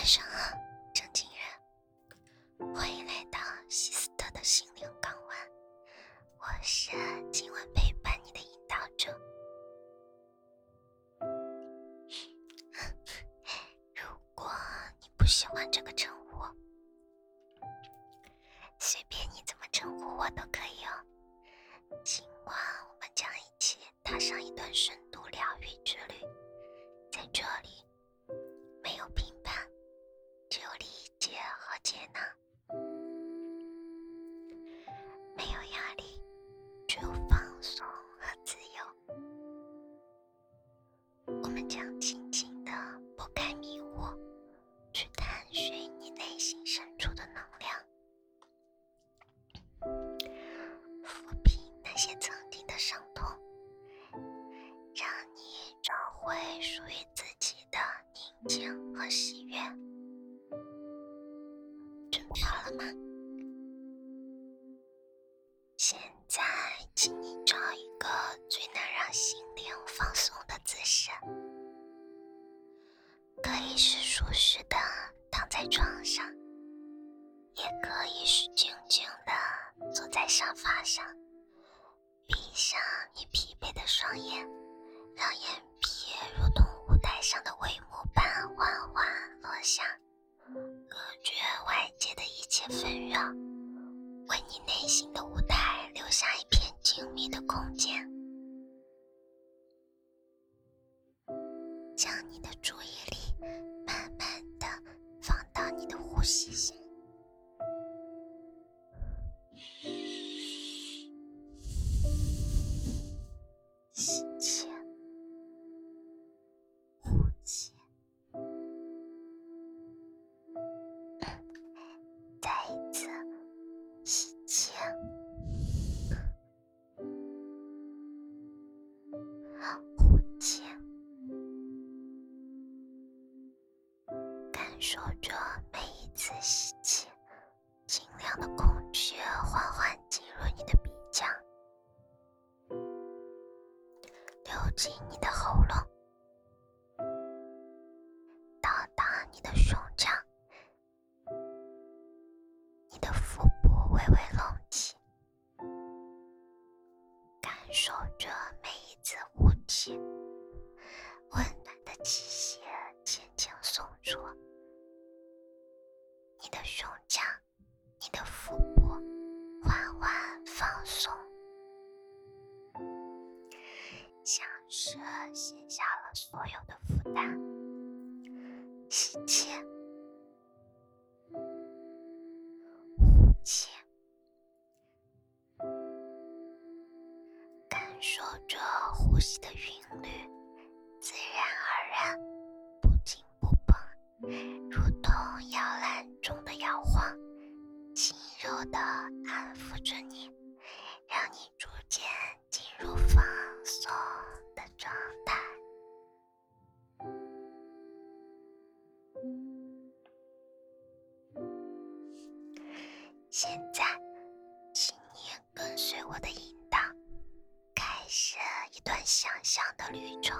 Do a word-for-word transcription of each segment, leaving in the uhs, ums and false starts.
晚上好，正经人，欢迎来到希斯特的心灵港湾，我是今晚陪伴你的引导者。如果你不喜欢这个称呼，随便你怎么称呼我都可以哦。今晚我们将一起踏上一段深度疗愈之旅，在这里没有评判，只有理解和接纳，没有压力，只有放松和自由。我们将轻轻地拨开迷雾，去探寻你内心深处的能量，抚平那些曾经的伤痛，让你找回属于自己的宁静和喜悦。准备好了吗？现在请你找一个最能让心灵放松的姿势，可以是舒适的躺在床上，也可以是静静的坐在沙发上，闭上你疲惫的双眼，让眼皮如同舞台上的帷幕般缓缓落下，隔绝外界的一切纷扰，为你内心的舞台留下一片静谧的空间。将你的注意力慢慢地放到你的呼吸上，吸气，呼气，再一次吸气，呼气，感受着每一次吸气，清凉的空气缓缓进入你的鼻腔，流进你的喉咙，到达你的胸腔，你的腹部微微隆起，感受着每一次呼气，温暖的气息轻轻送出，你的胸腔，你的腹部缓缓放松，像是卸下了所有的负担。吸气，呼气，感受着呼吸的韵律，自然而然，不紧不绷，如同摇篮中的摇晃，轻柔地安抚着你，让你逐渐进入放松的状态。现在请你跟随我的引导，开始一段想象的旅程。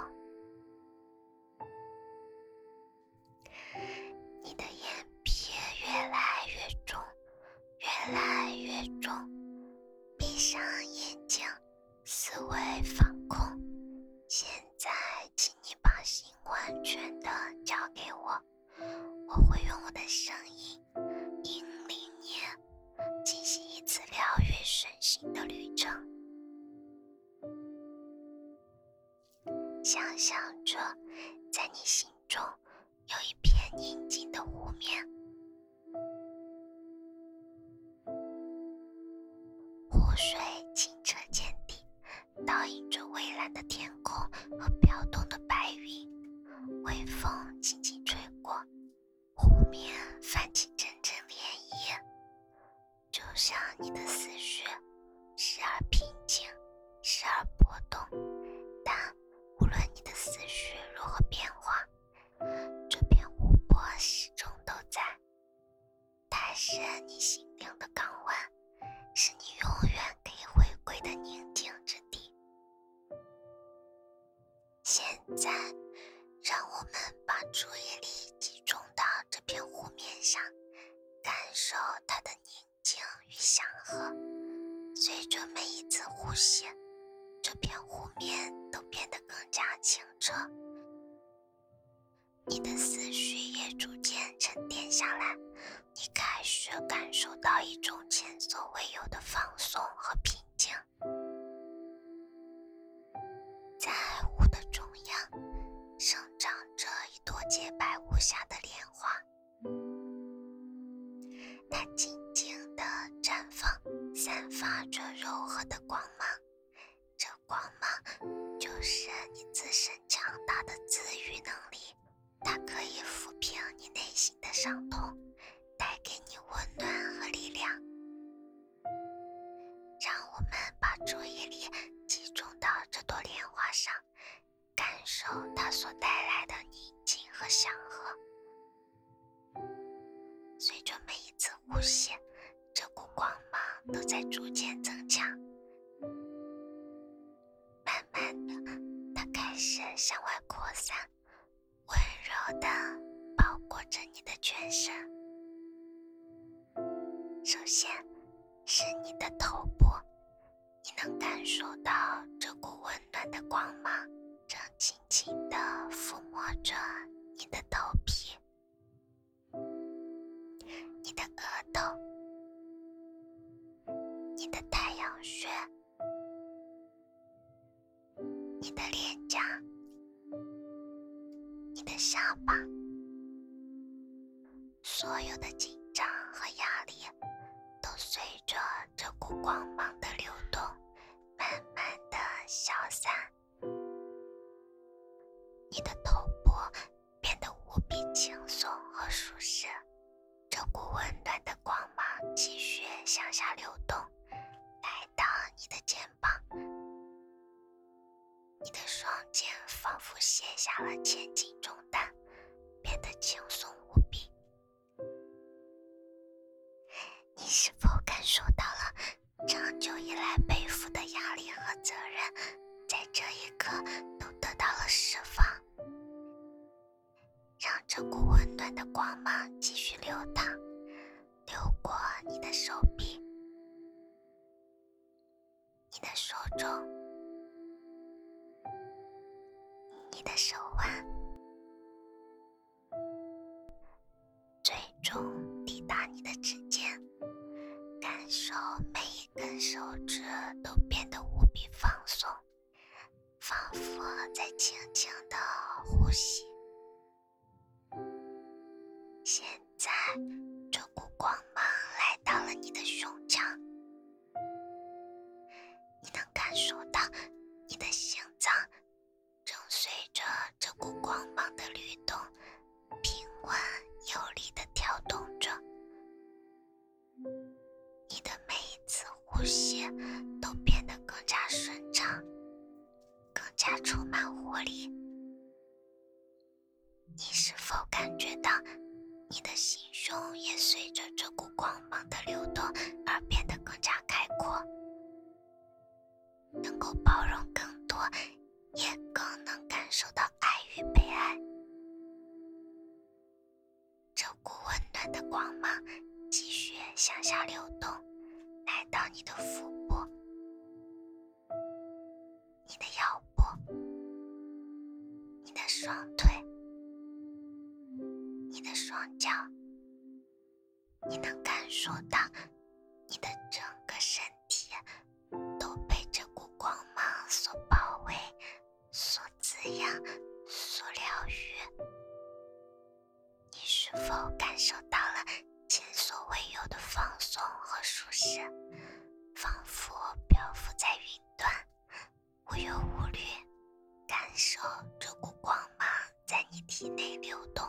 你的眼皮越来越重，越来越重，闭上眼睛，思维放空。现在请你把心完全的交给我，我会用我的声音引领你进行一次疗愈身心的旅程。想象着在你心中有一片宁静的湖面，湖水清澈见底，倒映着蔚蓝的天空和飘动的白云，微风轻轻吹过，湖面泛起阵阵涟漪，就像你的思绪时而平静，时而波动，但无论你的思绪如何变化，这片湖泊始终都在，它是你心灵的港湾，是你永远可以回归的宁静之地。现在让我们把注意力集中到这片随着每一次呼吸，这片湖面都变得更加清澈，你的思绪也逐渐沉淀下来，你开始感受到一种前所未有的放松和平静。在湖的中央生长着一朵洁白无瑕的莲花，它静静地绽放，散发着柔和的光芒。这光芒就是你自身强大的自愈能力，它可以抚平你内心的伤痛，带给你温暖和力量。让我们把注意力集中到这朵莲花上，感受它所带来的宁静和祥和。随着每一次呼吸，这股光芒都在逐渐增强。慢慢的，它开始向外扩散，温柔地包裹着你的全身。首先是你的头部，你能感受到这股温暖的光芒正轻轻地抚摸着你的头皮、你的额头、你的太阳穴、你的脸颊、你的下巴。所有的紧张和压力都随着这股光芒的流动慢慢的消散，你的头部变得无比轻松和舒适。这股温暖的光芒继续向下流动，来到你的肩膀，你的双肩仿佛卸下了千斤重担，变得轻松无比。你是否感受到了长久以来背负的压力和责任，在这一刻都得到了释放？让这股温暖的光芒继续流淌，流过你的手臂、你的手肘、你的手腕，最终抵达你的指尖，感受每一根手指都变得无比放松，仿佛在轻轻地呼吸。现在这股光芒来到了你的胸腔，你能感受到你的心脏正随着这股光芒的律动平稳有力地跳动着，你的每一次呼吸都变得更加顺畅，更加充满活力。你是否感觉到你的心胸也随着这股光芒的流动而变得更加开阔，能够包容更多，也更能感受到爱与被爱？这股温暖的光芒继续向下流动，来到你的腹部、你的腰部、你的双腿、你的双脚。你能感受到你的整个身体都被这股光芒所包围、所滋养、所疗愈。你是否感受到了前所未有的放松和舒适，仿佛漂浮在云端，无忧无虑，感受这股光芒在你体内流动。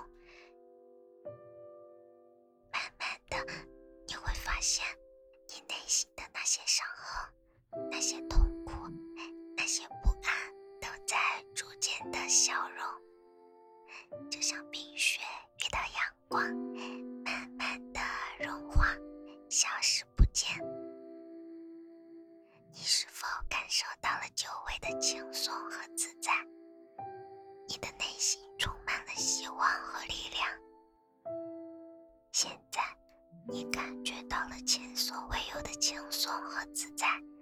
慢慢的，你会发现你内心的那些伤痕、那些痛苦、那些不安都在逐渐的消融，就像冰雪遇到阳光，慢慢的融化，消失不见。你是否感受到了久违的轻松和自在？你的内心充满了希望和力量。现在你感觉到了前所未有的轻松和自在，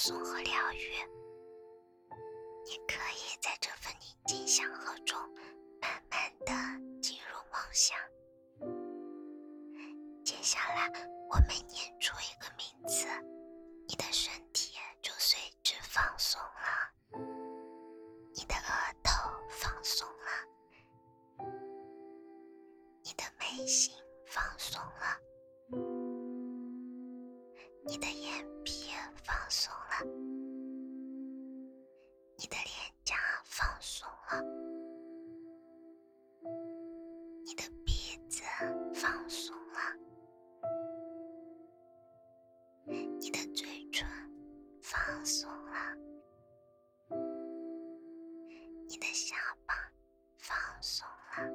松和疗愈。你可以在这份宁静祥和中慢慢的进入梦乡。接下来我每念出一个名字，你的身体就随之放松了，你的额头放松了，你的眉心放松了，你的眼皮放松了，你的脸颊放松了，你的鼻子放松了，你的嘴唇放松了，你的下巴放松了，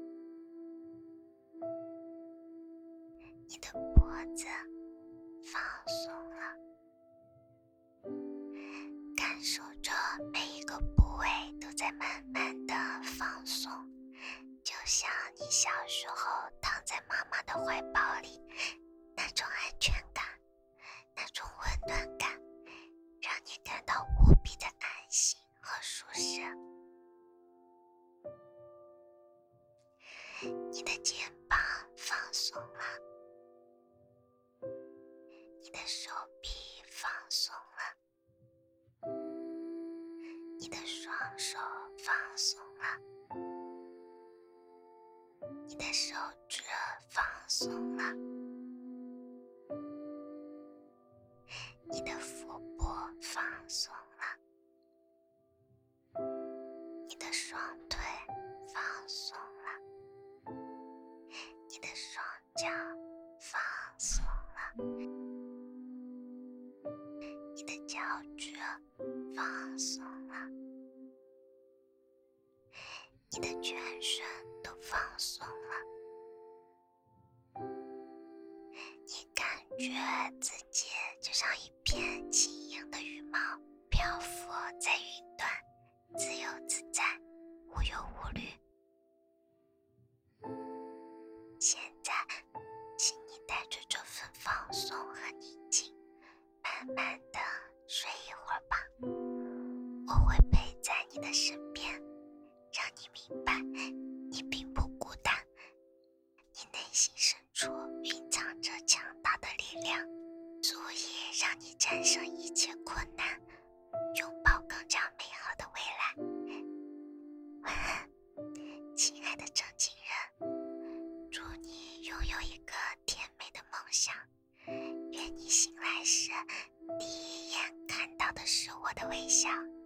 你的脖子放松了，感受着每一个部位都在慢慢的放松，就像你小时候躺在妈妈的怀抱里，那种安全感，那种温暖感，让你感到无比的安心和舒适。你的肩膀放松了，你的手臂放松了，你的双手放松了，你的手指放松了，你的腹部放松了，你的双腿放松了，你的双脚放松了，你的脚趾放松了，你的全身都放松了，你感觉自己就像一片轻盈的羽毛，漂浮在云端，自由自在，无忧无虑。现在请你带着这份放松和宁静慢慢的睡一会儿吧，我会陪在你的身边，让你明白你并不孤单，你内心深处蕴藏着强大的力量，足以让你战胜一切困难，拥抱更加美好的未来。晚安，亲爱的正经人，祝你拥有一个甜美的梦想，愿你醒来时第一眼看到的是我的微笑。